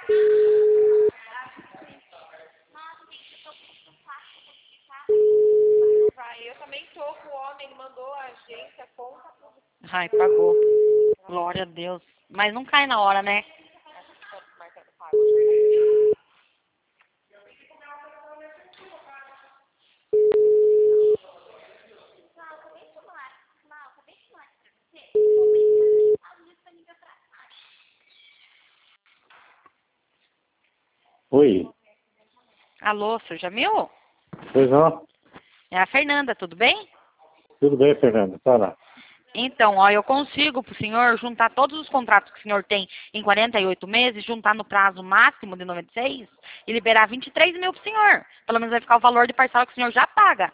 Vai, eu também tô com o homem, ele mandou a agência, conta tudo. Ai, pagou. Glória a Deus. Mas não cai na hora, né? Oi. Alô, seu Jamil? Pois não? É a Fernanda, tudo bem? Tudo bem, Fernando? Tá lá. Então, ó, eu consigo pro senhor juntar todos os contratos que o senhor tem em 48 meses, juntar no prazo máximo de 96 e liberar 23 mil pro senhor. Pelo menos vai ficar o valor de parcela que o senhor já paga.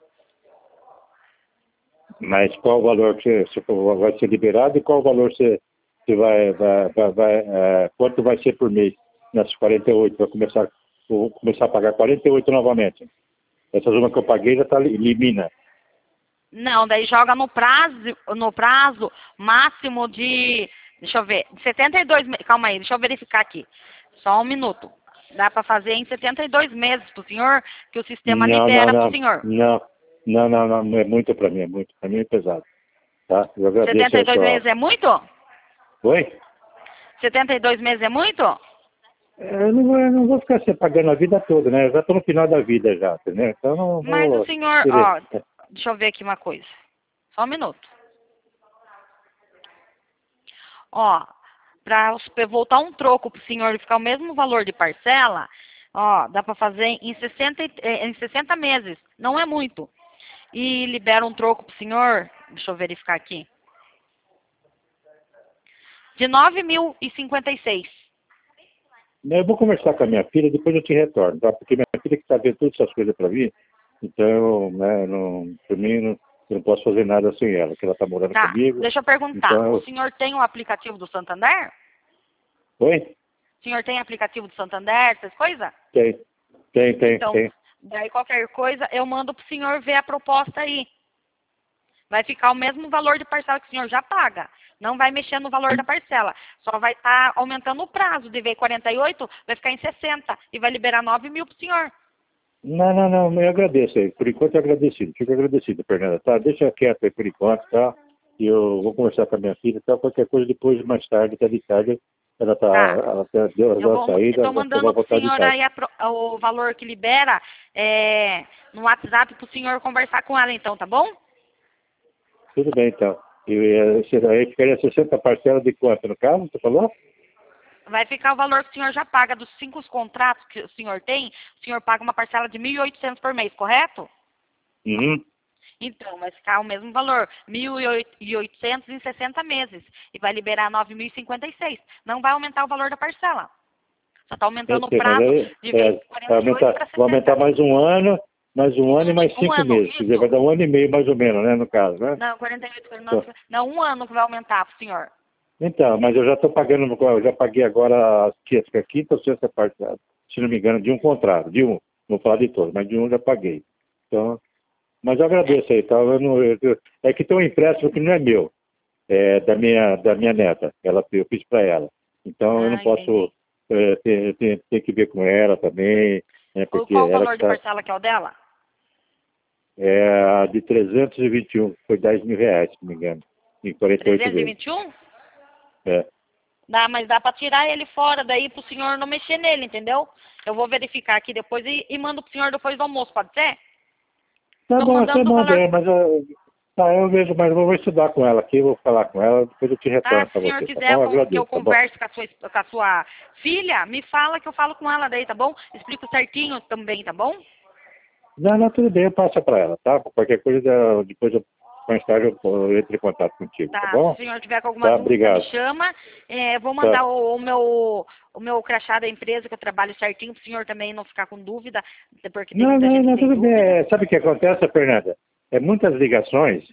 Mas qual o valor que você vai ser liberado e qual o valor você quanto vai ser por mês nessas 48? Vou começar a pagar 48 novamente. Essa uma que eu paguei já está elimina. Não, daí joga no prazo máximo de, deixa eu ver, de 72 meses. Calma aí, deixa eu verificar aqui. Só um minuto. Dá para fazer em 72 meses pro senhor, que o sistema libera pro senhor. Não é muito para mim, é muito. Para mim é pesado. Tá? Eu agradeço. 72 meses é muito? Oi? 72 meses é muito? Eu não vou ficar se pagando a vida toda, né? Eu já estou no final da vida já, entendeu? Então não vou... Mas o senhor, ó, deixa eu ver aqui uma coisa. Só um minuto. Ó, para voltar um troco pro senhor e ficar o mesmo valor de parcela, ó, dá para fazer em 60 meses. Não é muito. E libera um troco pro senhor, deixa eu verificar aqui, de 9.056. Eu vou conversar com a minha filha, depois eu te retorno, tá? Porque minha filha que está vendo todas essas coisas para mim, então, né, por mim, eu não posso fazer nada sem ela, que ela está morando comigo. Deixa eu perguntar, então, o senhor tem o aplicativo do Santander? Oi? O senhor tem aplicativo do Santander, essas coisas? Tem. Então, daí qualquer coisa, eu mando pro senhor ver a proposta aí. Vai ficar o mesmo valor de parcela que o senhor já paga. Não vai mexer no valor da parcela. Só vai estar aumentando o prazo. De ver 48, vai ficar em 60. E vai liberar 9 mil pro senhor. Não, eu agradeço aí. Por enquanto, fico agradecido, Fernanda, tá? Deixa quieto aí por enquanto, tá? E eu vou conversar com a minha filha, tá? Qualquer coisa depois, mais tarde, até de tarde, ela deu a saída, eu tô mandando pro senhor aí o valor que libera no WhatsApp pro senhor conversar com ela então, tá bom? Tudo bem, então. E aí ficaria 60 parcelas de quanto, no caso, você falou? Vai ficar o valor que o senhor já paga dos 5 contratos que o senhor tem, o senhor paga uma parcela de 1.800 por mês, correto? Uhum. Então, vai ficar o mesmo valor, 1.800 em 60 meses. E vai liberar 9.056. Não vai aumentar o valor da parcela. Só está aumentando o prazo de 48 para 60. Vai aumentar mais um ano e mais 5 meses. Isso. Quer dizer, vai dar 1 ano e meio mais ou menos, né, no caso, né? Não, 48, 49, não, 1 ano que vai aumentar para o senhor. Então, mas eu já estou pagando, eu já paguei agora a quinta ou sexta parte, se não me engano, de um contrato, de um, não vou falar de todos, mas de um já paguei. Então, mas eu agradeço aí, tá? É que tem um empréstimo que não é meu, é da minha neta, eu fiz para ela. Então eu não posso, ter que ver com ela também, né, porque qual o valor de parcela que é o dela? É a de 321, foi 10 mil reais, se não me engano, em 48 vezes. 321? É. Mas dá para tirar ele fora daí pro senhor não mexer nele, entendeu? Eu vou verificar aqui depois e mando pro senhor depois do almoço, pode ser? Tá bom, mas eu vejo, mas eu vou estudar com ela aqui, vou falar com ela, depois eu te retorno para você. Se o senhor quiser que eu converse com a sua filha, me fala que eu falo com ela daí, tá bom? Explico certinho também, tá bom? Não, tudo bem, eu passo para ela, tá? Qualquer coisa, depois mais tarde eu entro em contato contigo, tá bom? Se o senhor tiver com alguma dúvida, obrigado. me chama. Vou mandar o meu crachá da empresa, que eu trabalho certinho, para o senhor também não ficar com dúvida, porque tem muita gente que tem tudo dúvida. bem. Sabe o que acontece, Fernanda? Muitas ligações,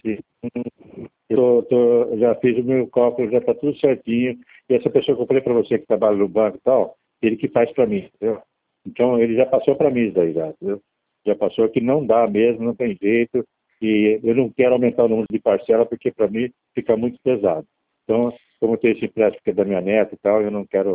eu já fiz o meu cálculo, já está tudo certinho, e essa pessoa que eu falei para você que trabalha no banco e tal, ele que faz para mim, entendeu? Então ele já passou para mim isso daí, entendeu? Já passou que não dá mesmo, não tem jeito, e eu não quero aumentar o número de parcela porque para mim fica muito pesado. Então, como tem esse empréstimo que é da minha neta e tal, eu não quero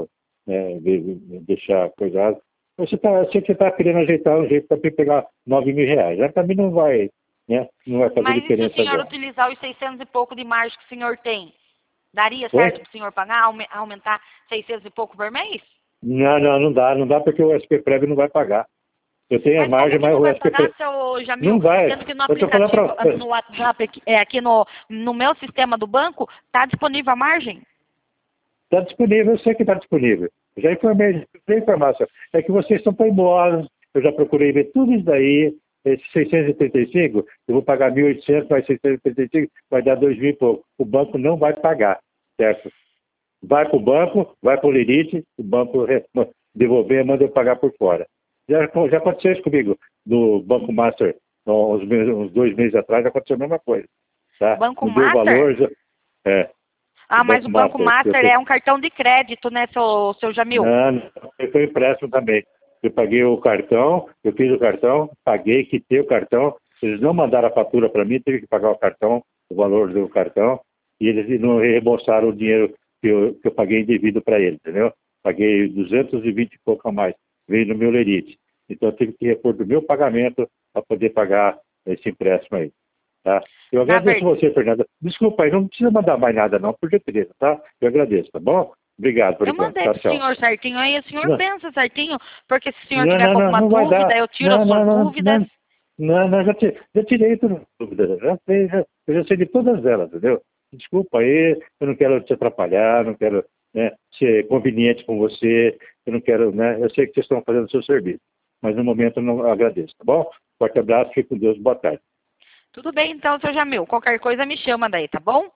né, deixar coisado. Você tá, eu sei que você está querendo ajeitar um jeito para pegar 9 mil reais. Já também não vai, né? Não vai fazer Mas e se o diferença senhor agora. utilizar os 600 e pouco de margem que o senhor tem? Daria Oi? certo para o senhor pagar, aumentar 600 e pouco por mês? Não dá porque o SP-Prev não vai pagar. Eu tenho a Mas como margem, que mas não o vai SP-Prev pagar, seu Jamil? não vai. Sendo que no Eu estou falando aplicativo, para... no WhatsApp, aqui no meu sistema do banco, está disponível a margem? Está disponível, eu sei que está disponível. Já informei, já informação. É que vocês estão teimosos, eu já procurei ver tudo isso daí, esses 635, eu vou pagar 1.800, mais 635, vai dar 2.000 e pouco. O banco não vai pagar, certo? Vai para o banco, vai para o Lerite, o banco devolver, manda eu pagar por fora. Já aconteceu isso comigo, do Banco Master, uns 2 meses atrás, aconteceu a mesma coisa. Tá? Banco Não deu Master? valor, é. Ah, mas o Banco Master é um cartão de crédito, né, seu Jamil? Não, foi empréstimo também. Eu paguei o cartão, eu fiz o cartão, paguei, quitei o cartão. Eles não mandaram a fatura para mim, tive que pagar o cartão, o valor do cartão, e eles não reembolsaram o dinheiro que eu paguei indevido para eles, entendeu? Paguei 220 e pouco a mais, veio no meu lerite. Então eu tive que repor do meu pagamento para poder pagar esse empréstimo aí. Tá? Eu agradeço você, Fernanda. Desculpa aí, não precisa mandar mais nada não, por gentileza, tá? Eu agradeço, tá bom? Obrigado por Eu enquanto. mandei Tchau, pro tchau. senhor certinho, aí o senhor Não. pensa certinho, porque se o senhor tiver com alguma Vai dúvida, dar. eu tiro as suas dúvidas. Já tirei todas as dúvidas. Eu já sei de todas elas, entendeu? Desculpa aí, eu não quero te atrapalhar, não quero, né, ser conveniente com você, eu não quero, né? Eu sei que vocês estão fazendo o seu serviço, mas no momento eu não agradeço, tá bom? Forte abraço, fique com Deus, boa tarde. Tudo bem então, seu Jamil. Qualquer coisa me chama daí, tá bom?